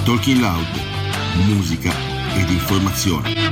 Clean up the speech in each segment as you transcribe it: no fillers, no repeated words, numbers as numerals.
Talking Loud, musica ed informazione.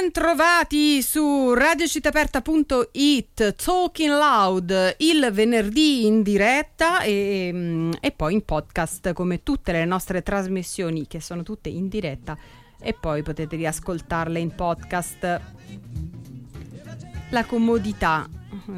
Bentrovati su radiocittaaperta.it, Talking Loud, il venerdì in diretta e poi in podcast, come tutte le nostre trasmissioni che sono tutte in diretta, e poi potete riascoltarle in podcast. La comodità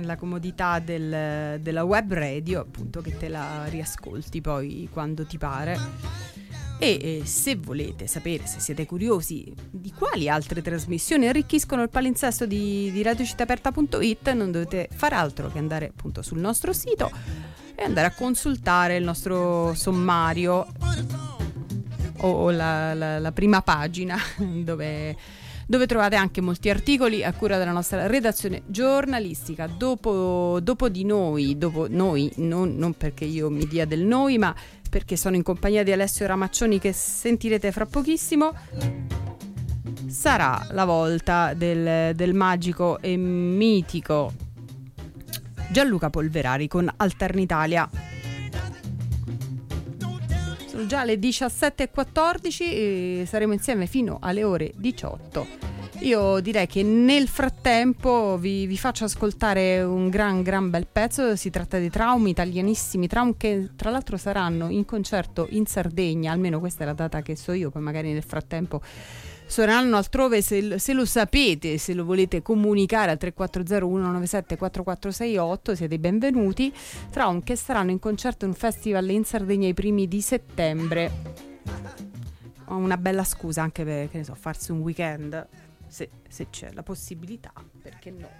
della web radio, appunto, che te la riascolti poi quando ti pare. E se volete sapere, se siete curiosi di quali altre trasmissioni arricchiscono il palinsesto di radiocittaaperta.it, non dovete far altro che andare appunto sul nostro sito e andare a consultare il nostro sommario o la prima pagina dove trovate anche molti articoli a cura della nostra redazione giornalistica. Dopo di noi, non perché io mi dia del noi, ma perché sono in compagnia di Alessio Ramaccioni, che sentirete fra pochissimo, sarà la volta del magico e mitico Gianluca Polverari con Alternitalia. Sono già le 17:14 e saremo insieme fino alle ore 18. Io direi che nel frattempo vi faccio ascoltare un gran bel pezzo. Si tratta di Traum, italianissimi Traum, che tra l'altro saranno in concerto in Sardegna, almeno questa è la data che so io, poi magari nel frattempo suoneranno altrove. Se lo sapete, se lo volete comunicare al 340 197 4468, siete benvenuti. Traum, che saranno in concerto in un festival in Sardegna i primi di settembre. Ho una bella scusa anche per, che ne so, farsi un weekend, se c'è la possibilità, perché no?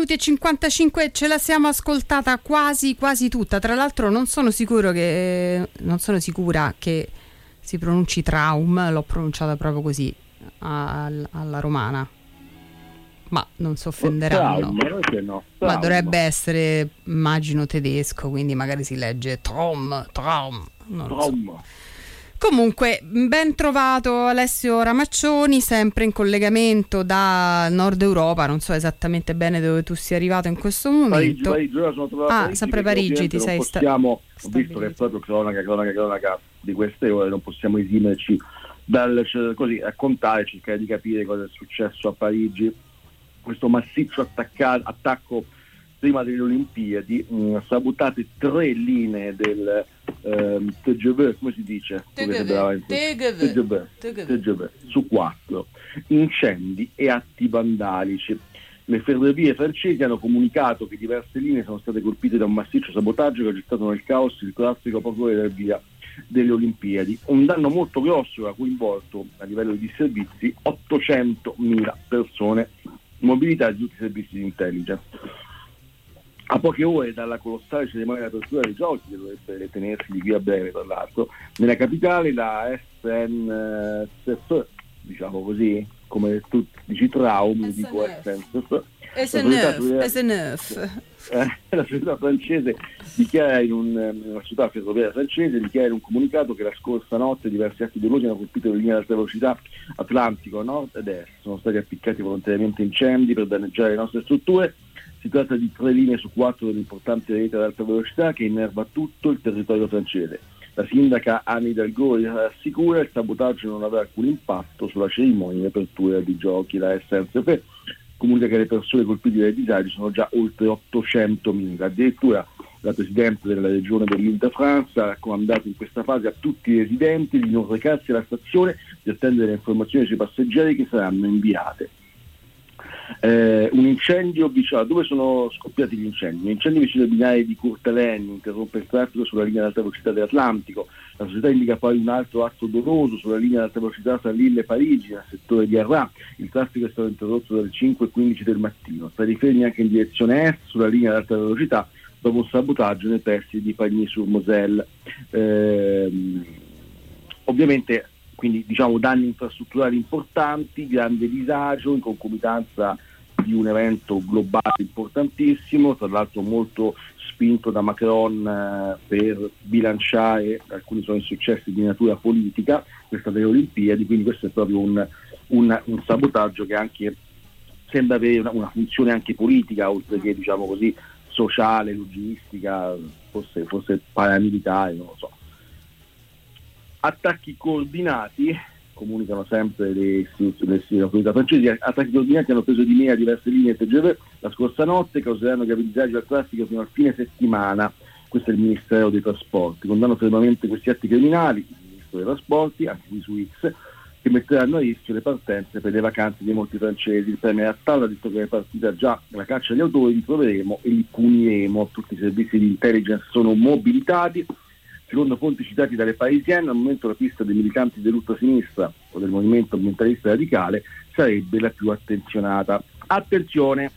minuti e 55, ce la siamo ascoltata quasi tutta. Tra l'altro non sono sicura che si pronunci Traum, l'ho pronunciata proprio così alla romana, ma non si offenderanno. No. Ma dovrebbe essere, immagino, tedesco, quindi magari si legge Traum, non lo so. Comunque, ben trovato Alessio Ramaccioni, sempre in collegamento da Nord Europa, non so esattamente bene dove tu sia arrivato in questo momento. Parigi, sono trovato a Parigi, sempre Parigi ti sei ho visto che è proprio cronaca di queste ore, non possiamo esimerci dal così raccontare, cercare di capire cosa è successo a Parigi. Questo massiccio attacco prima delle Olimpiadi, sabotate 3 linee del TGV, come si dice? TGV su 4, incendi e atti vandalici. Le ferrovie francesi hanno comunicato che diverse linee sono state colpite da un massiccio sabotaggio che ha gettato nel caos il traffico poco del via delle Olimpiadi. Un danno molto grosso ha coinvolto a livello di servizi 800.000 persone, mobilità di tutti i servizi di intelligence. A poche ore dalla colossale cerimonia di apertura dei giochi, che dovrebbe tenersi di qui a breve tra l'altro, nella capitale la SNCF, diciamo così, come tu dici Traum, io dico SNCF. La società francese dichiara la società ferroviaria francese dichiara in un comunicato che la scorsa notte diversi atti dolosi hanno colpito le linee ad alta velocità Atlantico, nord ed est. Sono stati appiccati volontariamente incendi per danneggiare le nostre strutture. Si tratta di 3 linee su 4 dell'importante rete ad alta velocità che innerva tutto il territorio francese. La sindaca Anne Hidalgo assicura che il sabotaggio non avrà alcun impatto sulla cerimonia di apertura dei giochi. La SNCF comunica che le persone colpite dai disagi sono già oltre 800.000. Addirittura la Presidente della regione dell'Île-de-France ha raccomandato in questa fase a tutti i residenti di non recarsi alla stazione, di attendere le informazioni sui passeggeri che saranno inviate. Un incendio vicino, dove sono scoppiati gli incendi? Un incendio vicino ai binari di Courtalaine interrompe il traffico sulla linea ad alta velocità dell'Atlantico. La società indica poi un altro atto doloso sulla linea ad alta velocità tra Lille e Parigi, nel settore di Arras. Il traffico è stato interrotto dalle 5:15 del mattino. Tra i fermi anche in direzione est sulla linea ad alta velocità dopo un sabotaggio nei pressi di Pagny-sur-Moselle. Ovviamente, quindi diciamo danni infrastrutturali importanti, grande disagio in concomitanza di un evento globale importantissimo, tra l'altro molto spinto da Macron per bilanciare alcuni suoi successi di natura politica, questa delle Olimpiadi, quindi questo è proprio un sabotaggio che anche sembra avere una funzione anche politica, oltre che diciamo così sociale, logistica, forse paramilitare, non lo so. Attacchi coordinati, comunicano sempre le autorità francesi, attacchi coordinati hanno preso di mira diverse linee TGV la scorsa notte, causeranno gravi disagi al traffico fino al fine settimana. Questo è il Ministero dei Trasporti. Condanno fermamente questi atti criminali, il Ministro dei Trasporti, anche qui su X, che metteranno a rischio le partenze per le vacanze di molti francesi. Il premier Attal ha detto che è partita già la caccia agli autori, li troveremo e li puniremo. Tutti i servizi di intelligence sono mobilitati. Secondo fonti citate dalle Parisienne, al momento la pista dei militanti dell'ultrasinistra o del movimento ambientalista radicale sarebbe la più attenzionata. Attenzione,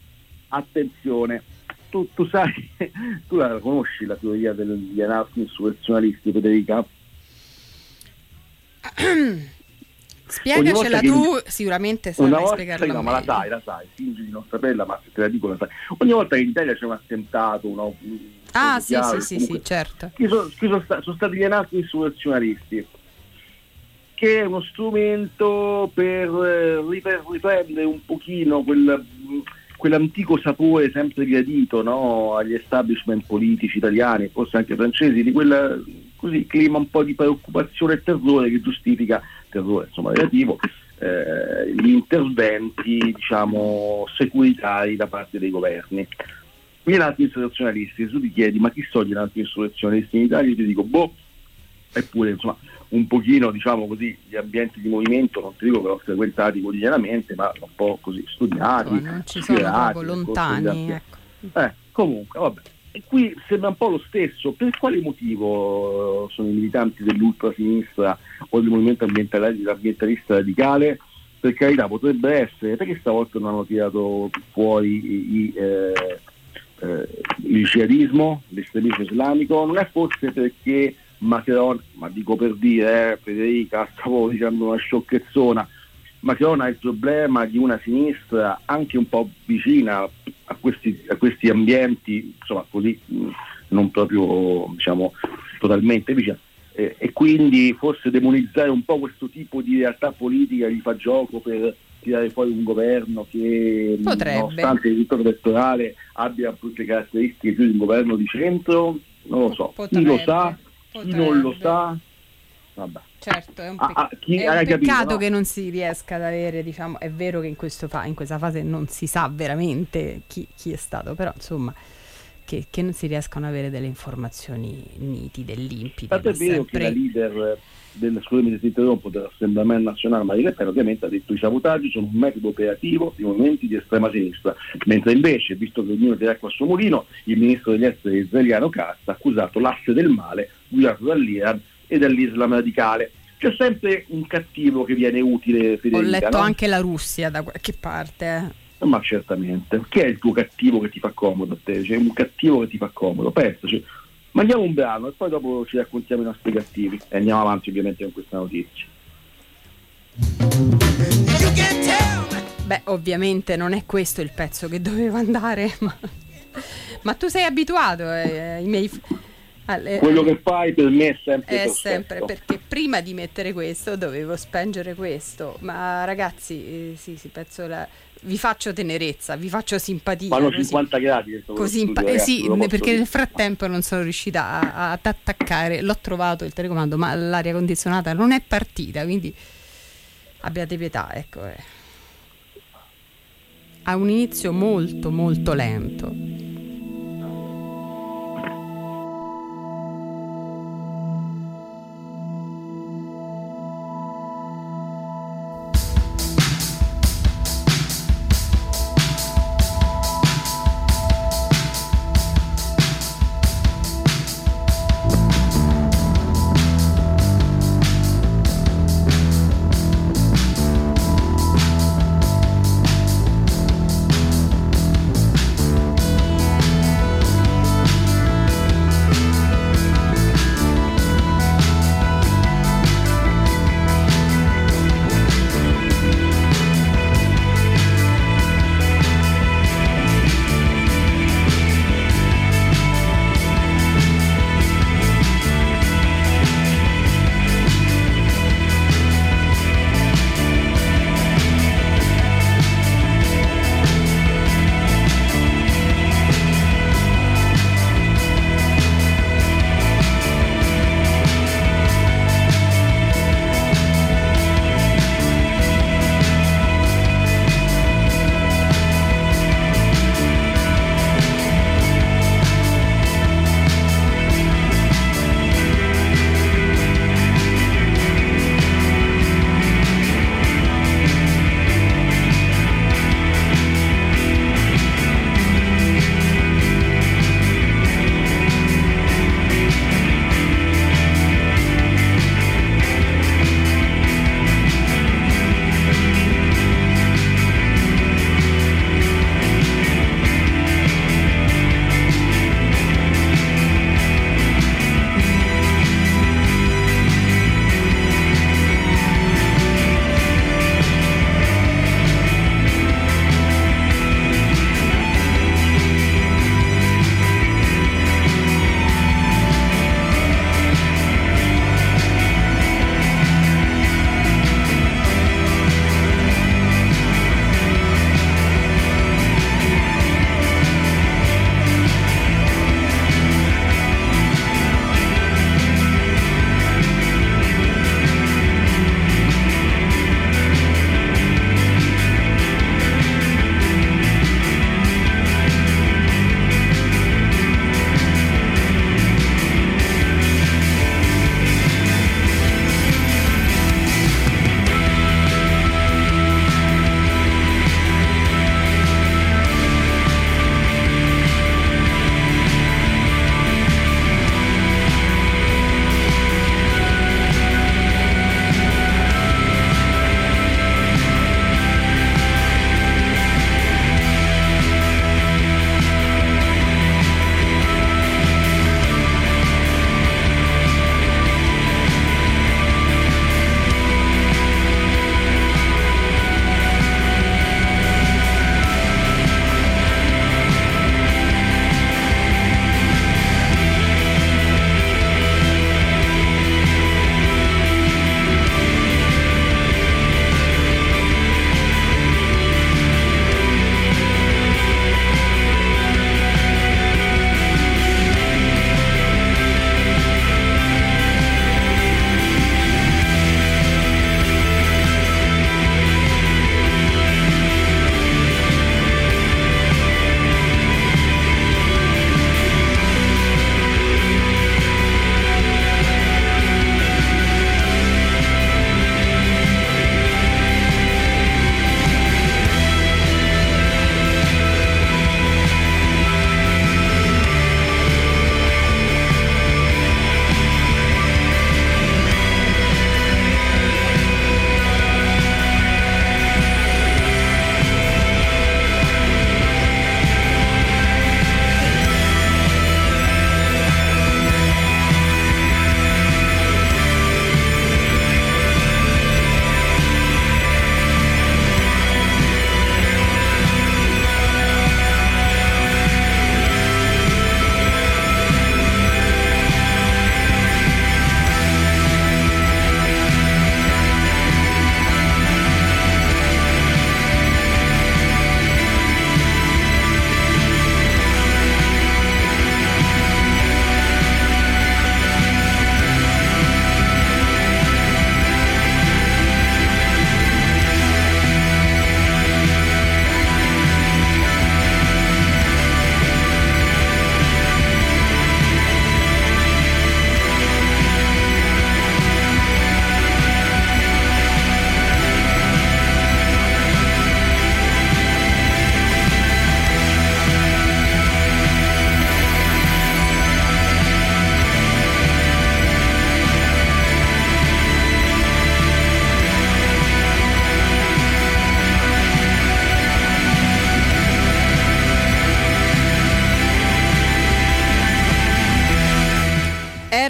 tu sai, tu la conosci la teoria degli anarco-insurrezionalisti, Federica? Spiegacela tu, sicuramente sai spiegarla meglio. Ma la sai, fingi di non saperla, ma se te la dico la sai. Ogni volta che in Italia c'è un attentato, sì, certo. Sono stati gli anarco-insurrezionalisti, che è uno strumento per riprendere un pochino quell'antico sapore sempre gradito, no, agli establishment politici italiani, forse anche francesi, di quel così clima un po' di preoccupazione e terrore che giustifica, terrore insomma relativo, gli interventi diciamo securitari da parte dei governi. Gli anarco-insurrezionalisti, tu ti chiedi ma chi sono gli anarco-insurrezionalisti in Italia, io ti dico eppure insomma un pochino diciamo così gli ambienti di movimento, non ti dico che l'ho frequentati quotidianamente, ma un po' così studiati, non ci sono proprio lontani, ecco. Comunque vabbè, e qui sembra un po' lo stesso. Per quale motivo sono i militanti dell'ultrasinistra o del movimento ambientalista radicale per carità potrebbe essere, perché stavolta non hanno tirato fuori il jihadismo, l'estremismo islamico? Non è forse perché Macron, ma dico per dire, Federica, stavo dicendo una sciocchezzona, Macron ha il problema di una sinistra anche un po' vicina a questi ambienti, insomma così, non proprio diciamo totalmente vicina, e quindi forse demonizzare un po' questo tipo di realtà politica gli fa gioco per tirare fuori un governo che nonostante il risultato elettorale abbia tutte le caratteristiche più di un governo di centro. Non lo so, chi lo sa, chi non lo sa, vabbè. Certo, è un peccato, no? Che non si riesca ad avere, diciamo, è vero che in questa fase non si sa veramente chi è stato, però insomma che non si riescano ad avere delle informazioni nitide, limpide. È vero che la leader dell'Assemblea nazionale Marine Le Pen ovviamente ha detto che i sabotaggi sono un metodo operativo di movimenti di estrema sinistra, mentre invece, visto che ognuno tira acqua al suo mulino, il ministro degli esteri israeliano Katz ha accusato l'asse del male guidato dall'Iran e dall'Islam radicale. C'è sempre un cattivo che viene utile, Federica. Ho letto no? anche la Russia da qualche parte. Ma certamente. Chi è il tuo cattivo che ti fa comodo a te? C'è un cattivo che ti fa comodo, pensaci. Mandiamo un brano e poi dopo ci raccontiamo i nostri cattivi e andiamo avanti ovviamente con questa notizia. Beh, ovviamente non è questo il pezzo che doveva andare, ma tu sei abituato ai miei... Quello che fai per me è sempre perfetto. Sempre, perché prima di mettere questo dovevo spengere questo, ma ragazzi sì, penso vi faccio tenerezza, vi faccio simpatia. Fanno 50 gradi così sì, perché nel frattempo non sono riuscita ad attaccare, l'ho trovato il telecomando, ma l'aria condizionata non è partita, quindi abbiate pietà, ecco. Ha un inizio molto molto lento.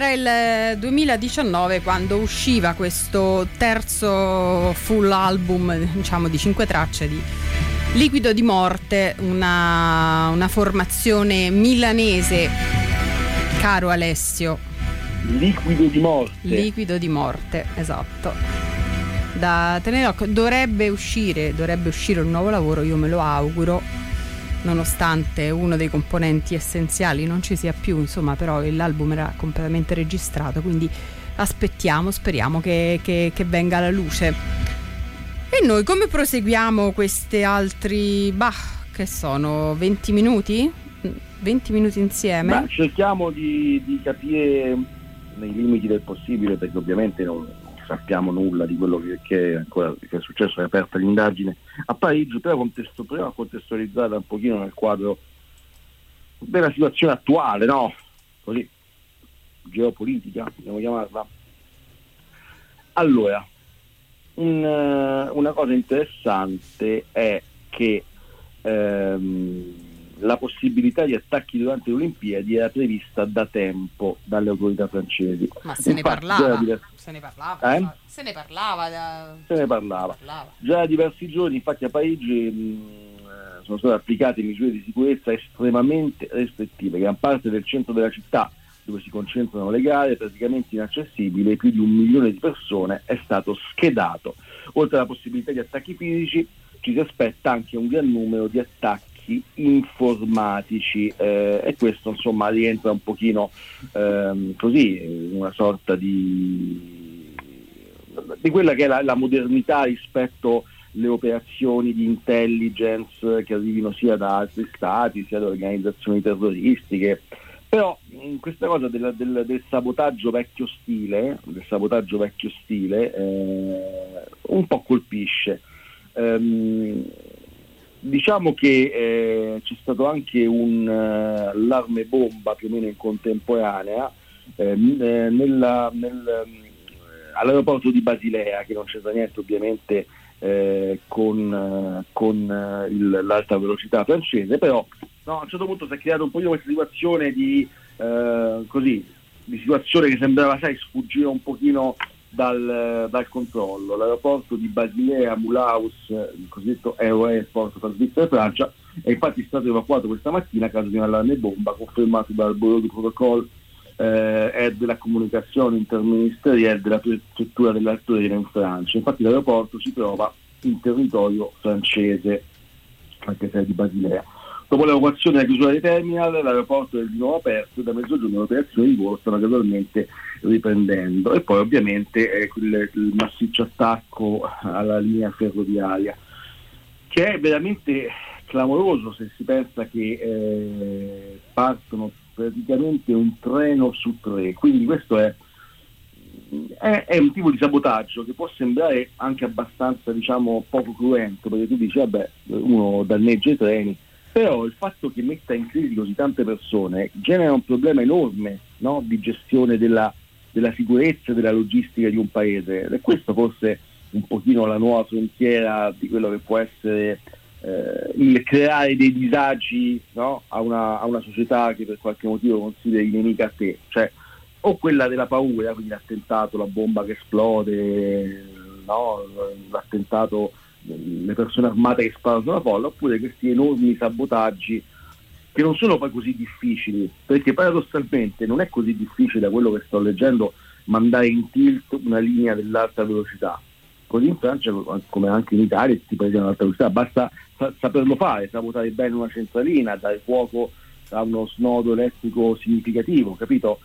Era il 2019 quando usciva questo terzo full album, diciamo di 5 tracce di Liquido di Morte, una formazione milanese, caro Alessio. Liquido di Morte, esatto. Da tenere, dovrebbe uscire un nuovo lavoro, io me lo auguro, nonostante uno dei componenti essenziali non ci sia più, insomma, però l'album era completamente registrato, quindi aspettiamo, speriamo che venga alla luce. E noi come proseguiamo questi altri, che sono 20 minuti? 20 minuti insieme? Cerchiamo di capire nei limiti del possibile, perché ovviamente non sappiamo nulla di quello che è successo, è aperta l'indagine a Parigi, però proviamo a contestualizzare un pochino nel quadro della situazione attuale, no? Così, geopolitica, possiamo chiamarla. Allora, una cosa interessante è che la possibilità di attacchi durante le Olimpiadi era prevista da tempo dalle autorità francesi. Ma se ne parlava. Già da diversi giorni, infatti a Parigi sono state applicate misure di sicurezza estremamente restrittive. Gran parte del centro della città, dove si concentrano le gare, è praticamente inaccessibile, e più di 1 milione di persone è stato schedato. Oltre alla possibilità di attacchi fisici, ci si aspetta anche un gran numero di attacchi informatici, e questo insomma rientra un pochino così, una sorta di quella che è la modernità rispetto alle operazioni di intelligence che arrivino sia da altri stati sia da organizzazioni terroristiche. Però in questa cosa del sabotaggio vecchio stile un po' colpisce. Diciamo che c'è stato anche un allarme bomba più o meno in contemporanea all'aeroporto di Basilea, che non c'entra niente ovviamente con l'alta velocità francese, però a un certo punto si è creata un po' questa situazione di situazione che sembrava, sfuggire un pochino dal controllo. L'aeroporto di Basilea Mulhouse, il cosiddetto Aeroairport tra Svizzera e Francia, è infatti stato evacuato questa mattina a causa di un allarme bomba confermato dal Bureau du Protocole e della comunicazione interministeriale della prefettura dell'Alto Reno in Francia. Infatti l'aeroporto si trova in territorio francese, anche se è di Basilea. Dopo l'evacuazione e la chiusura dei terminal, l'aeroporto è di nuovo aperto e da mezzogiorno le operazioni di volo stanno gradualmente riprendendo. E poi ovviamente il massiccio attacco alla linea ferroviaria, che è veramente clamoroso se si pensa che partono praticamente un treno su 3. Quindi questo è un tipo di sabotaggio che può sembrare anche abbastanza, poco cruento, perché tu dici uno danneggia i treni, però il fatto che metta in crisi così tante persone genera un problema enorme, no? Di gestione della sicurezza e della logistica di un paese, ed è questo forse un pochino la nuova frontiera di quello che può essere il creare dei disagi, no? a una società che per qualche motivo consideri nemica a te, cioè o quella della paura, quindi l'attentato, la bomba che esplode, no? L'attentato, le persone armate che sparano sulla folla, oppure questi enormi sabotaggi che non sono poi così difficili, perché paradossalmente non è così difficile, da quello che sto leggendo, mandare in tilt una linea dell'alta velocità. Così in Francia, come anche in Italia, si prende all'alta velocità, basta saperlo fare, sabotare bene una centralina, dare fuoco a uno snodo elettrico significativo, capito?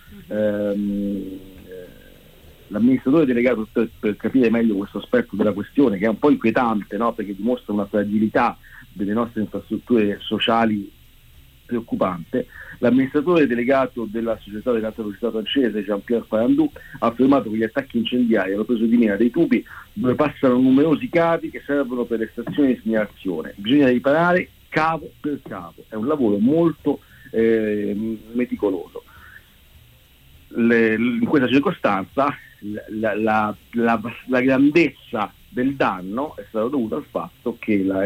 L'amministratore delegato, per capire meglio questo aspetto della questione, che è un po' inquietante, no? Perché dimostra una fragilità delle nostre infrastrutture sociali preoccupante, l'amministratore delegato della società dell'alta velocità francese, Jean-Pierre Farandou, ha affermato che gli attacchi incendiari hanno preso di mira dei tubi dove passano numerosi cavi che servono per le stazioni di segnalazione. Bisogna riparare cavo per cavo, è un lavoro molto meticoloso. In questa circostanza la grandezza del danno è stata dovuta al fatto che la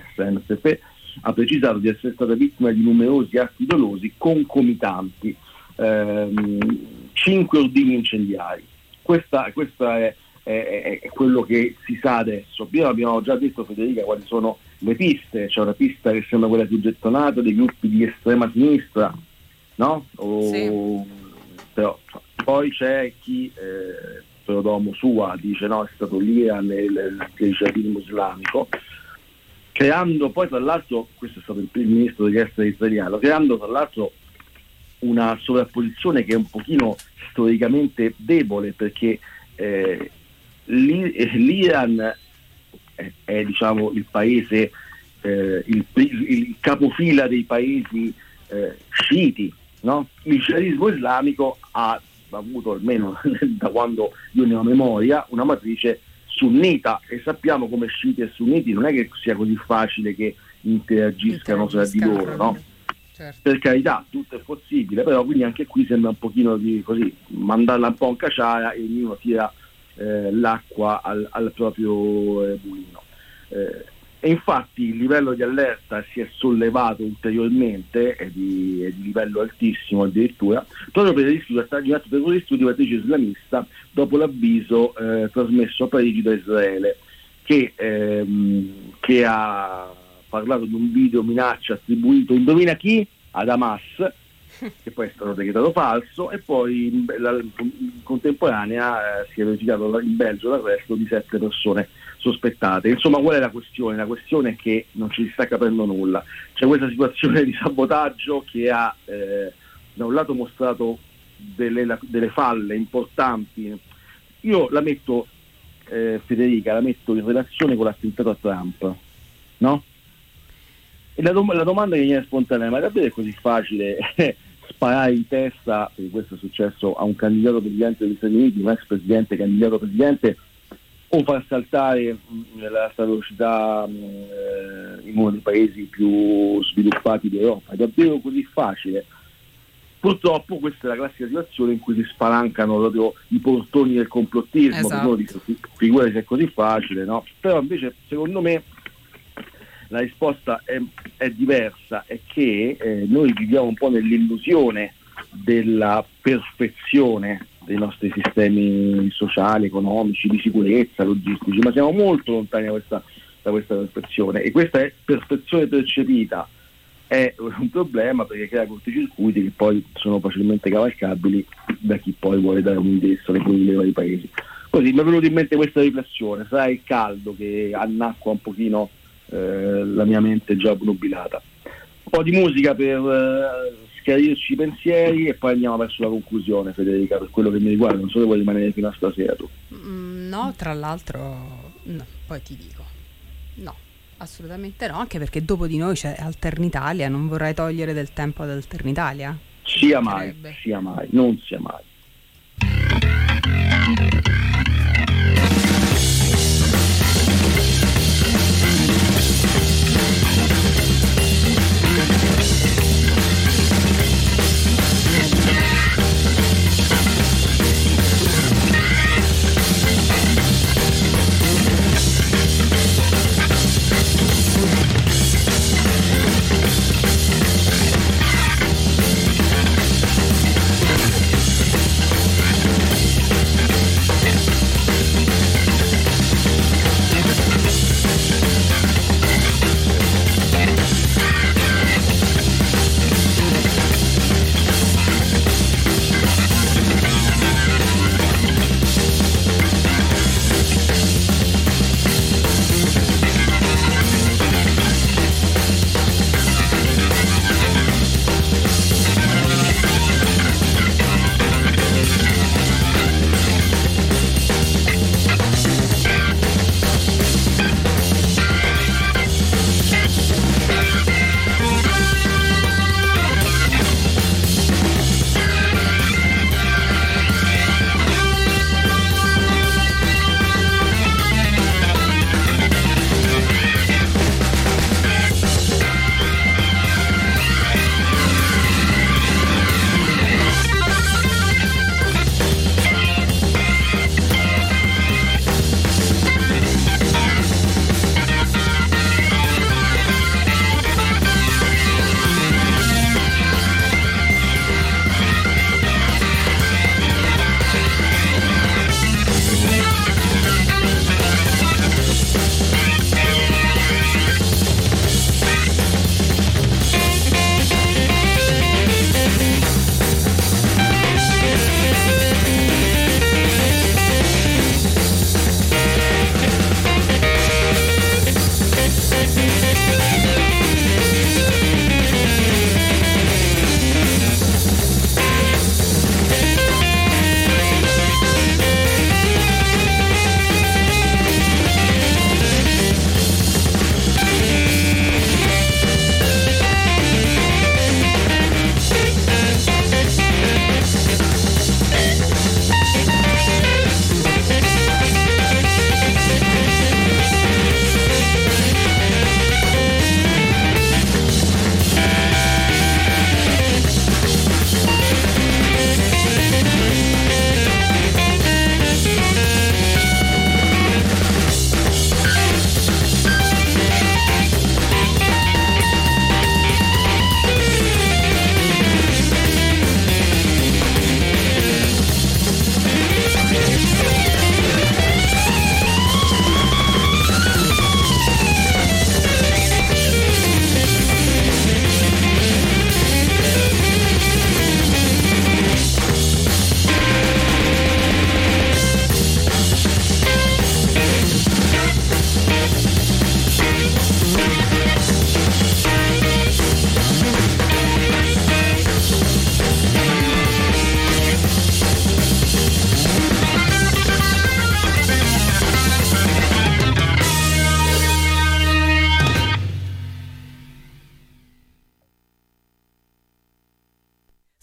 SNCF ha precisato di essere stata vittima di numerosi atti dolosi concomitanti 5 ordigni incendiari. Questa è quello che si sa adesso. Prima abbiamo già detto, Federica, quali sono le piste. C'è una pista che sembra quella più gettonata, dei gruppi di estrema sinistra, no? Però poi c'è chi per domo sua dice no, è stato l'Iran e il jihadismo islamico, creando poi tra l'altro, questo è stato il ministro degli esteri israeliano, creando tra l'altro una sovrapposizione che è un pochino storicamente debole, perché l'Iran è diciamo il paese, il capofila dei paesi sciiti, no? Il jihadismo islamico ha avuto, almeno da quando io ne ho memoria, una matrice sunnita, e sappiamo come sciiti e sunniti non è che sia così facile che interagiscano tra di loro, no? Certo. Per carità, tutto è possibile, però quindi anche qui sembra un pochino di così, mandarla un po' in caciara e ognuno tira l'acqua al proprio mulino. E infatti il livello di allerta si è sollevato ulteriormente, è di livello altissimo addirittura, proprio per il rischio di attacco terroristico di matrice islamista, dopo l'avviso trasmesso a Parigi da Israele, che ha parlato di un video minaccia attribuito, indovina chi? Ad Hamas, che poi è stato decretato falso, e poi in contemporanea si è verificato in Belgio l'arresto di 7 persone sospettate. Insomma, qual è la questione? La questione è che non ci si sta capendo nulla. C'è questa situazione di sabotaggio che ha da un lato mostrato delle falle importanti. Io la metto, Federica, la metto in relazione con l'attentato a Trump, no? E la domanda che viene spontanea: ma davvero è così facile sparare in testa, perché questo è successo a un candidato presidente degli Stati Uniti, un ex presidente candidato presidente, o far saltare l'alta velocità in uno dei paesi più sviluppati d'Europa? È davvero così facile? Purtroppo questa è la classica situazione in cui si spalancano proprio i portoni del complottismo. Esatto. Uno dice, figurati se è così facile, no? Però invece secondo me la risposta è diversa, è che noi viviamo un po' nell'illusione della perfezione dei nostri sistemi sociali, economici, di sicurezza, logistici, ma siamo molto lontani da questa perfezione, e questa perfezione percepita è un problema, perché crea corticircuiti che poi sono facilmente cavalcabili da chi poi vuole dare un indirizzo alle politiche dei vari paesi. Così mi è venuta in mente questa riflessione, sarà il caldo che annacqua un pochino la mia mente già obnubilata. Un po' di musica per schiarirci i pensieri e poi andiamo verso la conclusione, Federica, per quello che mi riguarda. Non so se vuoi rimanere fino a stasera tu. No, tra l'altro no, poi ti dico no, assolutamente no, anche perché dopo di noi c'è Alternitalia, non vorrei togliere del tempo ad Alternitalia. Sia mai, non sia mai.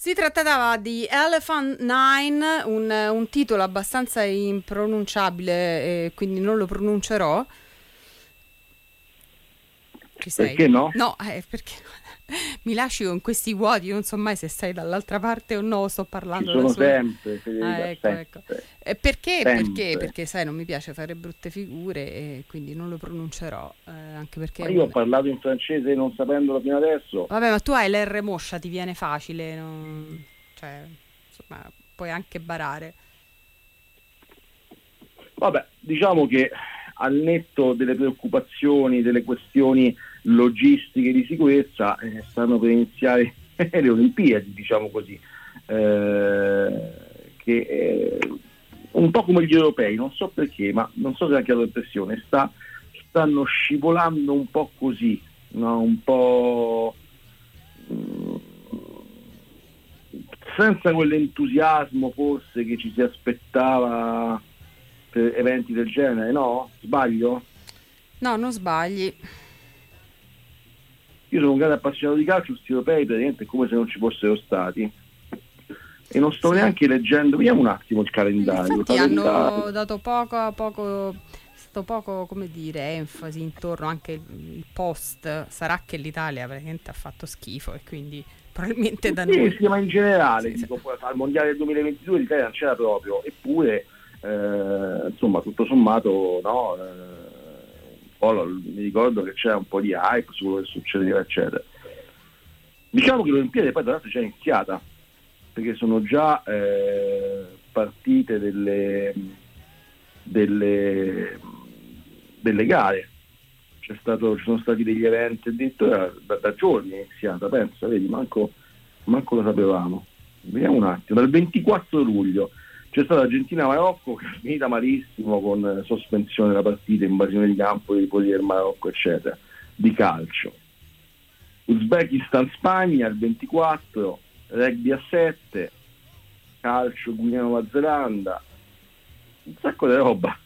Si trattava di Elephant Nine, un titolo abbastanza impronunciabile, quindi non lo pronuncerò. Ci sei? Perché no? No, perché mi lasci con questi vuoti, io non so mai se sei dall'altra parte o no, sto parlando Ci sono da sola. sempre, Ecco. Perché? Sempre. Perché sai, non mi piace fare brutte figure e quindi non lo pronuncerò, anche perché... Ma io ho parlato in francese non sapendolo fino adesso. Vabbè, ma tu hai l'R moscia, ti viene facile, cioè, insomma, puoi anche barare. Vabbè, diciamo che al netto delle preoccupazioni, delle questioni logistiche di sicurezza, stanno per iniziare le Olimpiadi, diciamo così, che un po' come gli europei, non so perché, ma non so se anche la tua impressione, stanno scivolando un po' così, no? Un po' senza quell'entusiasmo forse che ci si aspettava per eventi del genere, no? Sbaglio? No, non sbagli. Io sono un grande appassionato di calcio, questi europei praticamente è come se non ci fossero stati. E non sto neanche leggendo, vediamo un attimo il calendario. Infatti hanno dato poco, come dire, enfasi intorno anche il post. Sarà che l'Italia praticamente ha fatto schifo e quindi probabilmente da noi... Sì, ma in generale, Sì. dico, al Mondiale del 2022 l'Italia non c'era proprio, eppure insomma tutto sommato no, mi ricordo che c'era un po' di hype su quello che succedeva eccetera. Diciamo che l'Olimpiade poi tra l'altro è già iniziata, perché sono già partite delle gare, ci sono stati degli eventi addirittura da giorni è iniziata, pensa, vedi, manco lo sapevamo. Vediamo un attimo, dal 24 luglio c'è stata Argentina-Marocco che è finita malissimo con sospensione della partita, invasione di campo dei tifosi del Marocco eccetera, di calcio. Uzbekistan-Spagna il 24, rugby a 7, calcio Guinea-Nuova Zelanda, un sacco di roba.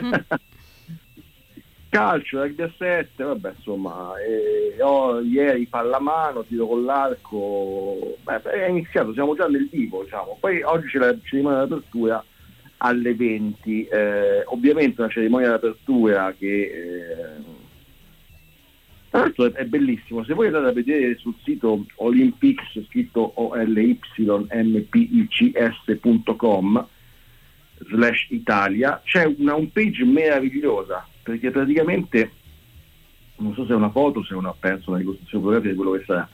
Calcio, rugby a 7, vabbè insomma, ieri pallamano, tiro con l'arco, è iniziato, siamo già nel vivo, diciamo. Poi oggi c'è la cerimonia d'apertura alle 20, ovviamente una cerimonia d'apertura che tra l'altro è bellissimo. Se voi andate a vedere sul sito Olympics, scritto olympix.com/Italia, c'è una homepage meravigliosa, perché praticamente non so se è una foto, se è penso una ricostruzione fotografica di quello che sarà,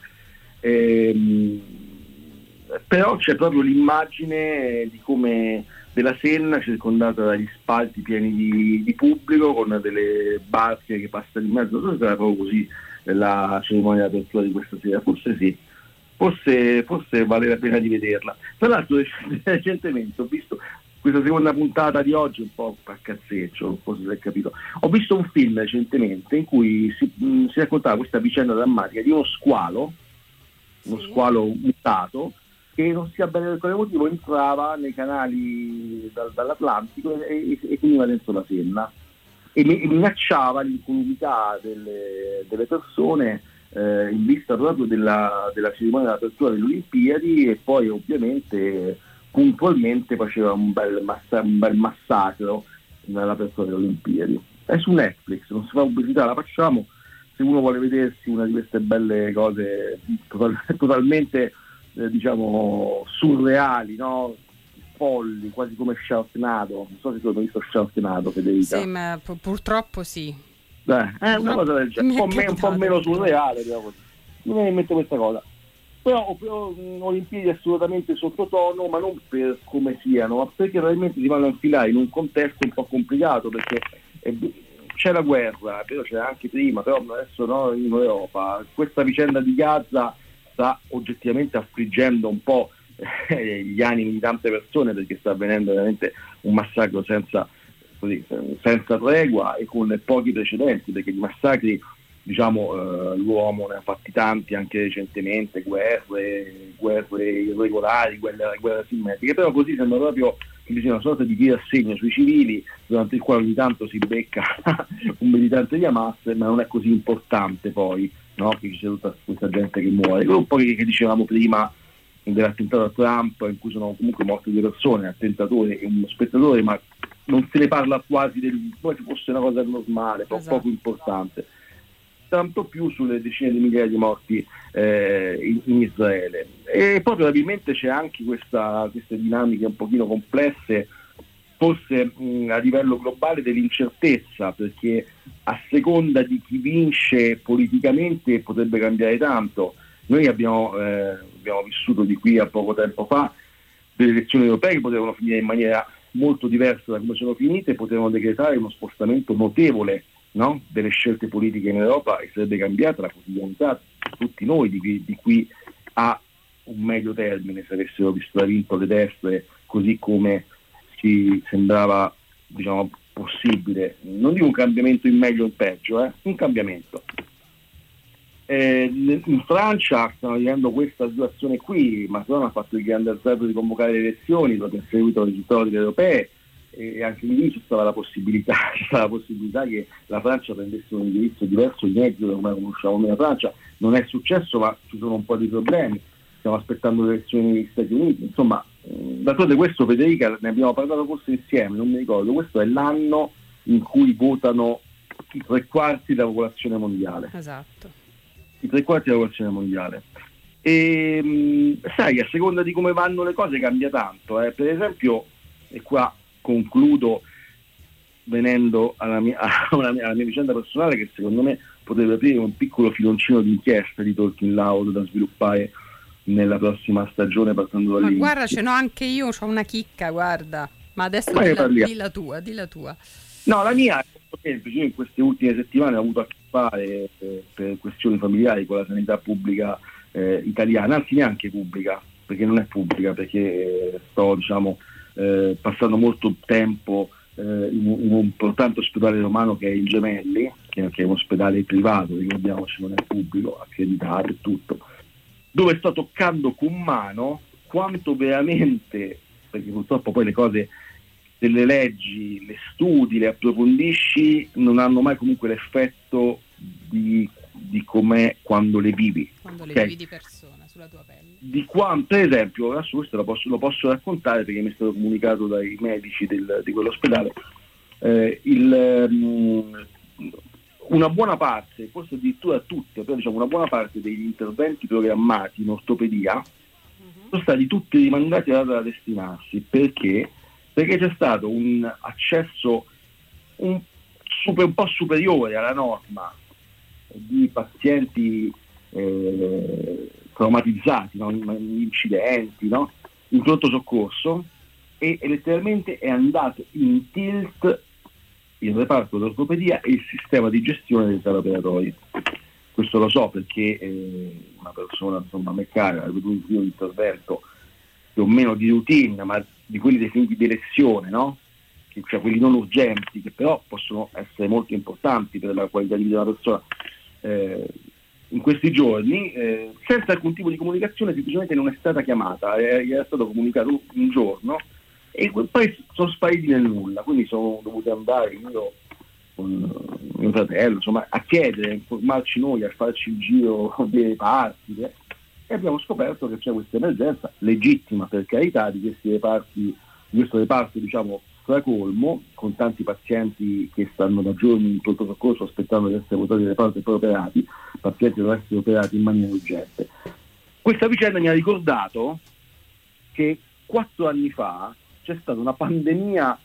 però c'è proprio l'immagine di come della Senna circondata dagli spalti pieni di pubblico, con delle barche che passano in mezzo. Non so se sarà proprio così la cerimonia di apertura di questa sera, forse sì, forse vale la pena di vederla. Tra l'altro recentemente ho visto questa seconda puntata di oggi, un po' a cazzeggio, non so se si è capito. Ho visto un film recentemente in cui si raccontava questa vicenda drammatica di uno squalo mutato, che non sia bene per quale motivo entrava nei canali dall'Atlantico e finiva dentro la Senna e minacciava l'incolumità delle persone in vista proprio della cerimonia dell'apertura delle Olimpiadi, e poi ovviamente puntualmente faceva un bel massacro nell'apertura delle Olimpiadi. È su Netflix, non si fa pubblicità, la facciamo se uno vuole vedersi una di queste belle cose totalmente diciamo surreali, no? Folli, quasi come Sharknado. Non so se tu hai visto Sharknado, Federica. Sì, ma purtroppo sì. È una cosa del genere, un po' meno surreale, diciamo. Non mi mette questa cosa. Però Olimpiadi assolutamente sottotono, ma non per come siano, ma perché realmente si vanno a infilare in un contesto un po' complicato, perché c'è la guerra, però c'era anche prima, però adesso no, in Europa. Questa vicenda di Gaza sta oggettivamente affliggendo un po' gli animi di tante persone, perché sta avvenendo veramente un massacro senza tregua e con pochi precedenti, perché di massacri diciamo l'uomo ne ha fatti tanti anche recentemente, guerre irregolari, guerre asimmetriche, però così sembra proprio che ci sia una sorta di tirassegno sui civili, durante il quale ogni tanto si becca un militante di Hamas, ma non è così importante poi, no? Che ci sia tutta questa gente che muore. Un po' che dicevamo prima dell'attentato a Trump, in cui sono comunque morte due persone, un attentatore e uno spettatore, ma non se ne parla quasi come se fosse una cosa normale, poco importante, tanto più sulle decine di migliaia di morti in Israele. E poi probabilmente c'è anche queste dinamiche un pochino complesse, forse a livello globale, dell'incertezza, perché a seconda di chi vince politicamente potrebbe cambiare tanto. Noi abbiamo vissuto di qui a poco tempo fa delle elezioni europee che potevano finire in maniera molto diversa da come sono finite, potevano decretare uno spostamento notevole, no? Delle scelte politiche in Europa, e sarebbe cambiata la quotidianità di tutti noi di qui a un medio termine, se avessero vinto le destre così come ci sembrava, diciamo, possibile. Non dico un cambiamento in meglio o in peggio, un cambiamento. In Francia stanno vivendo questa situazione qui. Macron ha fatto il grande azzardo di convocare le elezioni dopo aver seguito il risultato delle europee, e anche lì c'è stata la possibilità che la Francia prendesse un indirizzo diverso di esito da come la conosciamo noi la Francia. Non è successo, ma ci sono un po' di problemi, stiamo aspettando le elezioni negli Stati Uniti, insomma. D'altronde questo, Federica, ne abbiamo parlato forse insieme, non mi ricordo, questo è l'anno in cui votano i 3/4 della popolazione mondiale. Esatto. I 3/4 della popolazione mondiale. E sai, a seconda di come vanno le cose cambia tanto. Per esempio, e qua concludo venendo alla mia vicenda personale, che secondo me potrebbe aprire un piccolo filoncino di inchiesta di Talking Loud da sviluppare nella prossima stagione, partendo da lì. Ma guarda, ce n'ho anche io, c'ho una chicca, guarda. Ma adesso di la tua. No, la mia è molto semplice. Io in queste ultime settimane ho avuto a che fare per questioni familiari con la sanità pubblica italiana, anzi neanche pubblica, perché non è pubblica, perché sto, diciamo, passando molto tempo in un importante ospedale romano che è il Gemelli, che è un ospedale privato, ricordiamoci, non è pubblico, accreditato e tutto, dove sto toccando con mano quanto veramente, perché purtroppo poi le cose delle leggi le studi, le approfondisci, non hanno mai comunque l'effetto di com'è quando le vivi. Quando le vivi di persona, sulla tua pelle. Di quanto, per esempio, adesso questo lo posso raccontare perché mi è stato comunicato dai medici di quell'ospedale, una buona parte, forse addirittura tutte, però diciamo una buona parte degli interventi programmati in ortopedia sono stati tutti rimandati alla data da destinarsi. Perché c'è stato un accesso un po' superiore alla norma di pazienti traumatizzati, no? In incidenti, no? In pronto soccorso, e letteralmente è andato in tilt il reparto d'ortopedia e il sistema di gestione dei sala operatori. Questo lo so perché una persona, insomma, a me cara, ha avuto un intervento più o meno di routine, ma di quelli definiti di elezione, no? Cioè quelli non urgenti, che però possono essere molto importanti per la qualità di vita della persona. In questi giorni, senza alcun tipo di comunicazione, semplicemente non è stata chiamata, era stato comunicato un giorno e poi sono spariti nel nulla, quindi sono dovuti andare io con mio fratello, insomma, a chiedere, a informarci noi, a farci il giro dei parti, e abbiamo scoperto che c'è questa emergenza legittima, per carità, di questo reparto, diciamo, stracolmo, con tanti pazienti che stanno da giorni in pronto soccorso aspettando di essere votati dal reparto e poi operati, pazienti devono essere operati in maniera urgente. Questa vicenda mi ha ricordato che 4 anni fa c'è stata una pandemia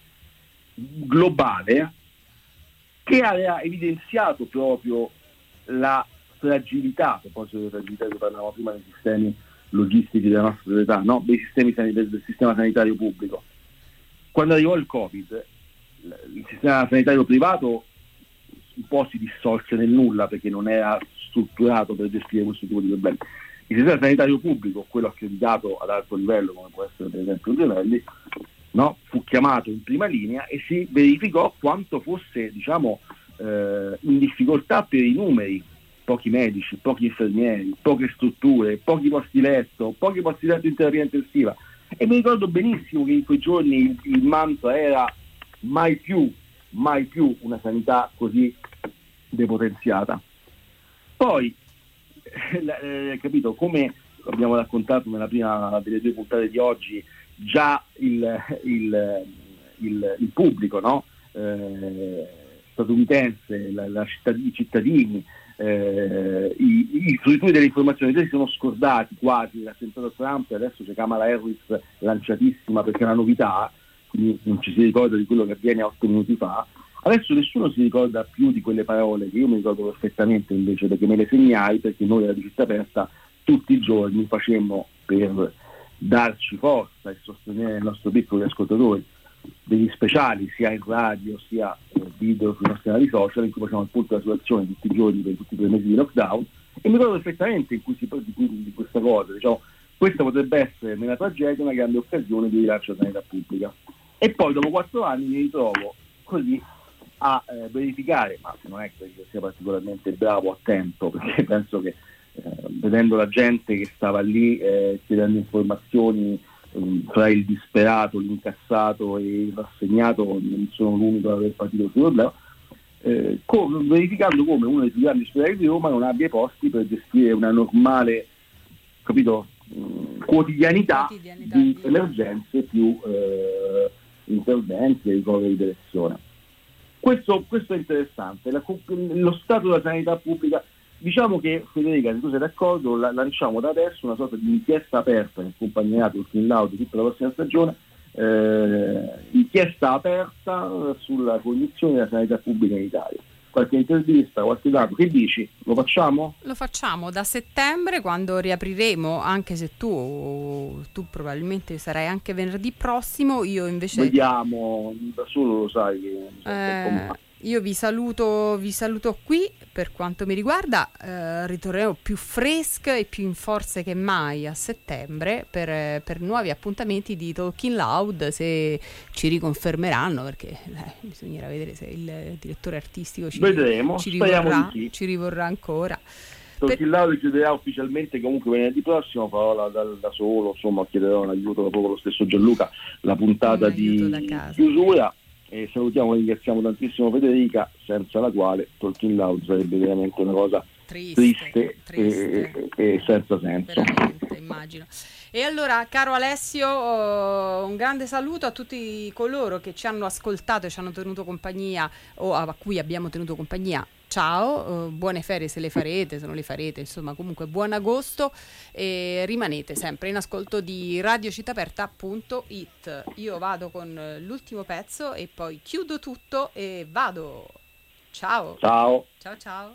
globale che aveva evidenziato proprio la fragilità, a proposito delle fragilità che parlavamo prima dei sistemi logistici della nostra società, no? Dei sistemi del sistema sanitario pubblico. Quando arrivò il Covid, il sistema sanitario privato un po' si dissolse nel nulla perché non era strutturato per gestire questo tipo di problemi. Il sistema sanitario pubblico, quello accreditato ad alto livello, come può essere per esempio il Gemelli, no? Fu chiamato in prima linea e si verificò quanto fosse, diciamo, in difficoltà per i numeri: pochi medici, pochi infermieri, poche strutture, pochi posti letto in terapia intensiva. E mi ricordo benissimo che in quei giorni il mantra era mai più una sanità così depotenziata. Poi, capito, come abbiamo raccontato nella prima delle 2 puntate di oggi già il pubblico, no? Statunitense, i cittadini, i fruitori delle informazioni si sono scordati quasi l'attentato Trump, e adesso c'è Kamala Harris lanciatissima perché è una novità, quindi non ci si ricorda di quello che avviene 8 minuti fa. Adesso nessuno si ricorda più di quelle parole che io mi ricordo perfettamente, invece, perché me le segnai, perché noi alla Città Aperta tutti i giorni facemmo, per darci forza e sostenere il nostro piccolo ascoltatori, degli speciali sia in radio sia video sui nostri canali social, in cui facciamo il punto della situazione tutti i giorni per tutti i 3 mesi di lockdown, e mi ricordo perfettamente in cui si parla di questa cosa, diciamo, questa potrebbe essere nella tragedia una grande occasione di rilancio della sanità pubblica. E poi dopo 4 anni mi ritrovo così a verificare, ma non è che io sia particolarmente bravo a tempo, perché penso che vedendo la gente che stava lì chiedendo informazioni fra il disperato, l'incassato e il rassegnato, non sono l'unico ad aver partito questo problema, verificando come uno dei più grandi ospedali di Roma non abbia i posti per gestire una normale, capito, quotidianità di emergenze più interventi e ricoveri di persone. Questo è interessante, lo stato della sanità pubblica. Diciamo che, Federica, se tu sei d'accordo, lanciamo da adesso una sorta di inchiesta aperta che accompagnerà Talking Loud tutta la prossima stagione, inchiesta aperta sulla condizione della sanità pubblica in Italia. Qualche intervista, qualche dato, che dici? Lo facciamo? Lo facciamo da settembre, quando riapriremo, anche se tu probabilmente sarai anche venerdì prossimo, io invece... Vediamo, da solo lo sai che... Io vi saluto qui, per quanto mi riguarda, ritorneremo più fresche e più in forze che mai a settembre per nuovi appuntamenti di Talking Loud, se ci riconfermeranno, perché bisognerà vedere se il direttore artistico ci rivorrà ancora. Talking Loud chiuderà ufficialmente comunque venerdì prossimo, farò da solo, insomma chiederò un aiuto proprio lo stesso Gianluca, la puntata di chiusura. E salutiamo e ringraziamo tantissimo Federica, senza la quale Talking Loud sarebbe veramente una cosa triste. E senza senso. Veramente, immagino. E allora, caro Alessio, un grande saluto a tutti coloro che ci hanno ascoltato e ci hanno tenuto compagnia, o a cui abbiamo tenuto compagnia. Ciao, buone ferie se le farete, se non le farete, insomma, comunque buon agosto, e rimanete sempre in ascolto di radiocittaaperta.it. Io vado con l'ultimo pezzo e poi chiudo tutto e vado. Ciao. Ciao. Ciao ciao.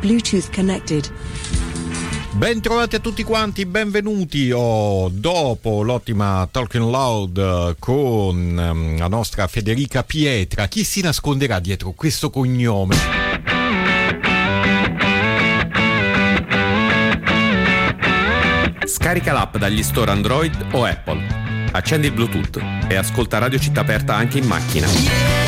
Bluetooth connected. Ben trovati a tutti quanti, benvenuti. Dopo l'ottima Talking Loud con la nostra Federica Pietra, chi si nasconderà dietro questo cognome? Scarica l'app dagli store Android o Apple, accendi il Bluetooth e ascolta Radio Città Aperta anche in macchina.